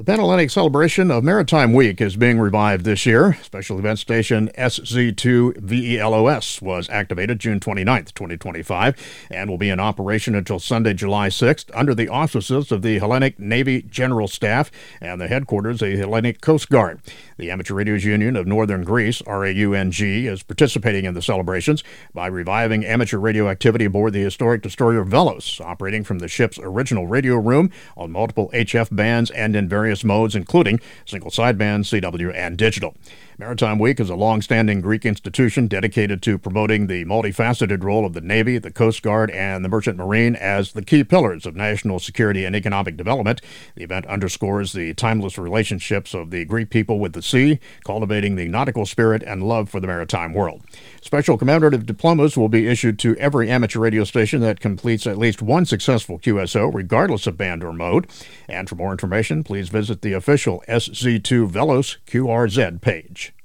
The Panhellenic celebration of Maritime Week is being revived this year. Special event station SZ2VELOS was activated June 29th, 2025, and will be in operation until Sunday, July 6th, under the auspices of the Hellenic Navy General Staff and the headquarters of the Hellenic Coast Guard. The Amateur Radios Union of Northern Greece, RAUNG, is participating in the celebrations by reviving amateur radio activity aboard the historic destroyer Velos, operating from the ship's original radio room on multiple HF bands and in various modes, including single sideband, CW, and digital. Maritime Week is a long-standing Greek institution dedicated to promoting the multifaceted role of the Navy, the Coast Guard, and the Merchant Marine as the key pillars of national security and economic development. The event underscores the timeless relationships of the Greek people with the sea, cultivating the nautical spirit and love for the maritime world. Special commemorative diplomas will be issued to every amateur radio station that completes at least one successful QSO, regardless of band or mode. And for more information, please visit the official SZ2 Velos QRZ page.